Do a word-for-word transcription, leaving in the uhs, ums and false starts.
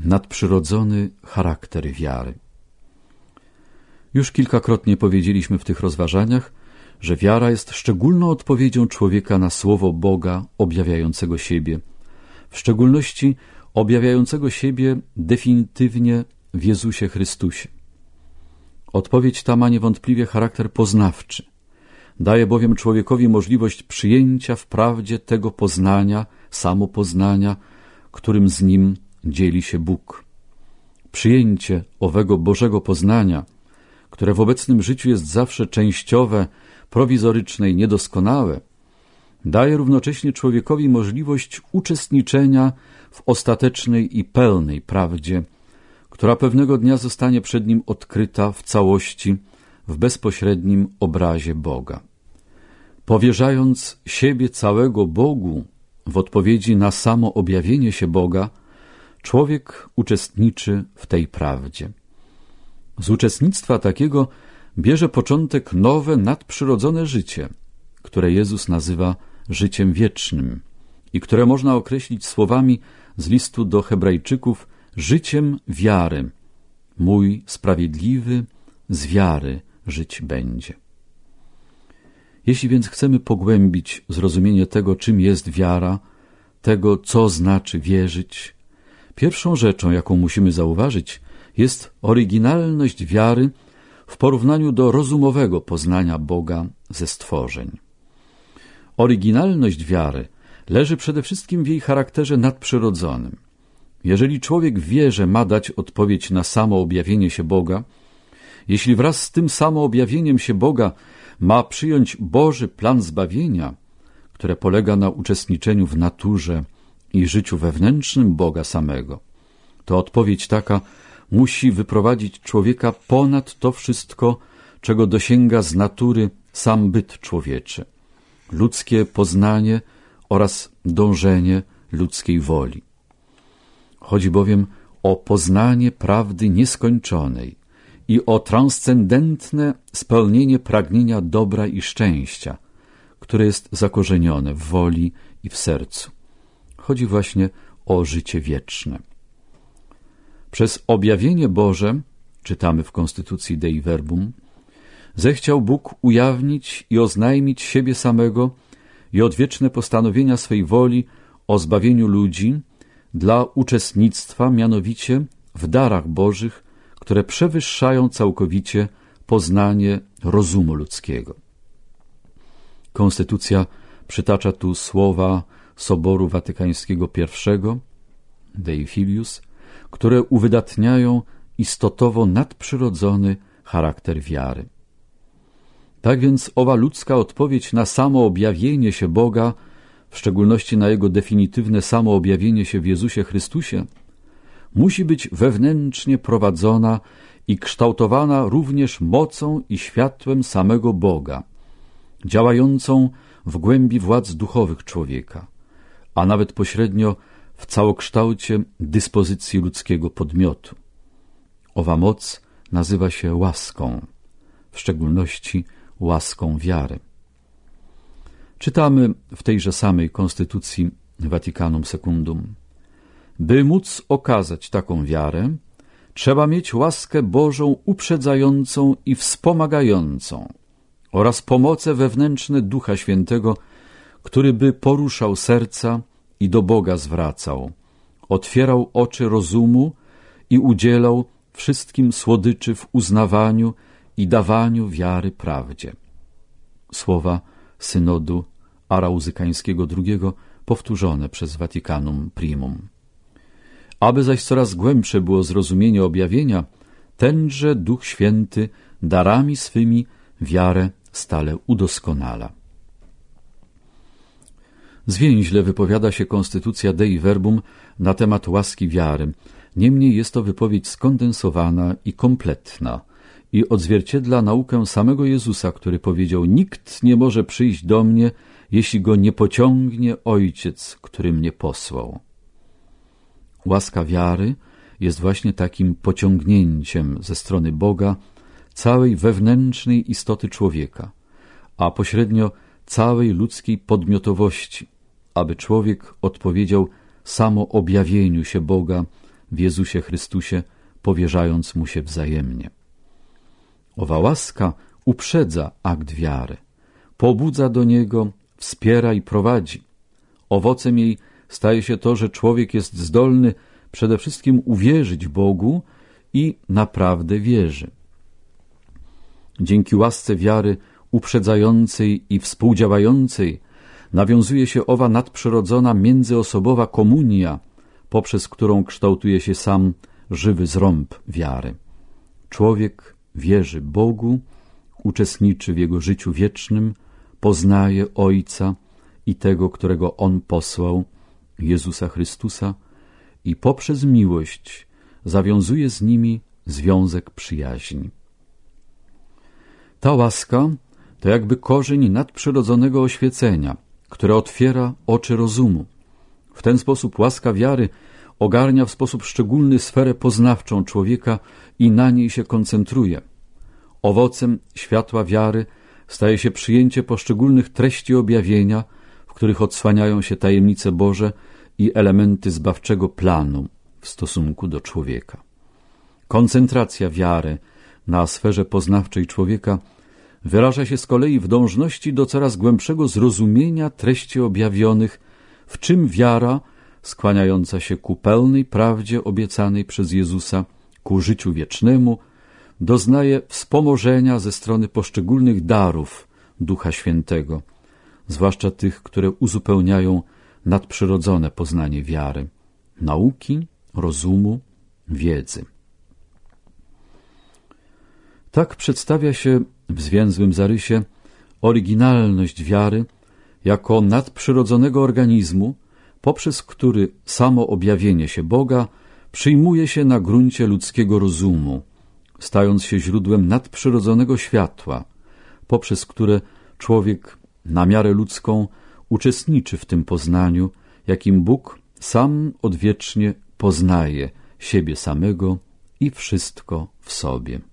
nadprzyrodzony charakter wiary. Już kilkakrotnie powiedzieliśmy w tych rozważaniach, że wiara jest szczególną odpowiedzią człowieka na słowo Boga objawiającego siebie, w szczególności objawiającego siebie definitywnie w Jezusie Chrystusie. Odpowiedź ta ma niewątpliwie charakter poznawczy. Daje bowiem człowiekowi możliwość przyjęcia w prawdzie tego poznania, samopoznania, którym z nim dzieli się Bóg. Przyjęcie owego Bożego poznania, które w obecnym życiu jest zawsze częściowe, prowizoryczne i niedoskonałe, daje równocześnie człowiekowi możliwość uczestniczenia w ostatecznej i pełnej prawdzie, która pewnego dnia zostanie przed nim odkryta w całości, w bezpośrednim obrazie Boga. Powierzając siebie całego Bogu w odpowiedzi na samo objawienie się Boga, człowiek uczestniczy w tej prawdzie. Z uczestnictwa takiego bierze początek nowe, nadprzyrodzone życie, które Jezus nazywa życiem wiecznym i które można określić słowami z listu do Hebrajczyków życiem wiary. Mój sprawiedliwy z wiary żyć będzie. Jeśli więc chcemy pogłębić zrozumienie tego, czym jest wiara, tego, co znaczy wierzyć, pierwszą rzeczą, jaką musimy zauważyć, jest oryginalność wiary w porównaniu do rozumowego poznania Boga ze stworzeń. Oryginalność wiary leży przede wszystkim w jej charakterze nadprzyrodzonym. Jeżeli człowiek w wierze ma dać odpowiedź na samo objawienie się Boga, jeśli wraz z tym samo objawieniem się Boga ma przyjąć Boży plan zbawienia, które polega na uczestniczeniu w naturze i życiu wewnętrznym Boga samego, to odpowiedź taka musi wyprowadzić człowieka ponad to wszystko, czego dosięga z natury sam byt człowieczy, ludzkie poznanie oraz dążenie ludzkiej woli. Chodzi bowiem o poznanie prawdy nieskończonej i o transcendentne spełnienie pragnienia dobra i szczęścia, które jest zakorzenione w woli i w sercu. Chodzi właśnie o życie wieczne. Przez objawienie Boże, czytamy w Konstytucji Dei Verbum, zechciał Bóg ujawnić i oznajmić siebie samego i odwieczne postanowienia swej woli o zbawieniu ludzi dla uczestnictwa mianowicie w darach Bożych, które przewyższają całkowicie poznanie rozumu ludzkiego. Konstytucja przytacza tu słowa Soboru Watykańskiego I, Dei Filius, które uwydatniają istotowo nadprzyrodzony charakter wiary. Tak więc owa ludzka odpowiedź na samo objawienie się Boga, w szczególności na Jego definitywne samo objawienie się w Jezusie Chrystusie, musi być wewnętrznie prowadzona i kształtowana również mocą i światłem samego Boga, działającą w głębi władz duchowych człowieka, a nawet pośrednio w całokształcie dyspozycji ludzkiego podmiotu. Owa moc nazywa się łaską, w szczególności łaską wiary. Czytamy w tejże samej Konstytucji Vaticanum Secundum: by móc okazać taką wiarę, trzeba mieć łaskę Bożą uprzedzającą i wspomagającą oraz pomoce wewnętrzne Ducha Świętego, który by poruszał serca i do Boga zwracał, otwierał oczy rozumu i udzielał wszystkim słodyczy w uznawaniu i dawaniu wiary prawdzie. Słowa synodu arauzykańskiego drugiego powtórzone przez Vaticanum Primum. Aby zaś coraz głębsze było zrozumienie objawienia, tenże Duch Święty darami swymi wiarę stale udoskonala. Zwięźle wypowiada się Konstytucja Dei Verbum na temat łaski wiary, niemniej jest to wypowiedź skondensowana i kompletna i odzwierciedla naukę samego Jezusa, który powiedział: nikt nie może przyjść do mnie, jeśli go nie pociągnie Ojciec, który mnie posłał. Łaska wiary jest właśnie takim pociągnięciem ze strony Boga całej wewnętrznej istoty człowieka, a pośrednio całej ludzkiej podmiotowości, aby człowiek odpowiedział samo objawieniu się Boga w Jezusie Chrystusie, powierzając Mu się wzajemnie. Owa łaska uprzedza akt wiary, pobudza do niego, wspiera i prowadzi. Owocem jej staje się to, że człowiek jest zdolny przede wszystkim uwierzyć Bogu i naprawdę wierzy. Dzięki łasce wiary uprzedzającej i współdziałającej nawiązuje się owa nadprzyrodzona międzyosobowa komunia, poprzez którą kształtuje się sam żywy zrąb wiary. Człowiek wierzy Bogu, uczestniczy w Jego życiu wiecznym, poznaje Ojca i tego, którego On posłał, Jezusa Chrystusa, i poprzez miłość zawiązuje z nimi związek przyjaźni. Ta łaska to jakby korzeń nadprzyrodzonego oświecenia, które otwiera oczy rozumu. W ten sposób łaska wiary ogarnia w sposób szczególny sferę poznawczą człowieka i na niej się koncentruje. Owocem światła wiary staje się przyjęcie poszczególnych treści objawienia, w których odsłaniają się tajemnice Boże i elementy zbawczego planu w stosunku do człowieka. Koncentracja wiary na sferze poznawczej człowieka wyraża się z kolei w dążności do coraz głębszego zrozumienia treści objawionych, w czym wiara, skłaniająca się ku pełnej prawdzie obiecanej przez Jezusa, ku życiu wiecznemu, doznaje wspomożenia ze strony poszczególnych darów Ducha Świętego, zwłaszcza tych, które uzupełniają nadprzyrodzone poznanie wiary, nauki, rozumu, wiedzy. Tak przedstawia się w zwięzłym zarysie oryginalność wiary jako nadprzyrodzonego organizmu, poprzez który samo objawienie się Boga przyjmuje się na gruncie ludzkiego rozumu, stając się źródłem nadprzyrodzonego światła, poprzez które człowiek na miarę ludzką uczestniczy w tym poznaniu, jakim Bóg sam odwiecznie poznaje siebie samego i wszystko w sobie.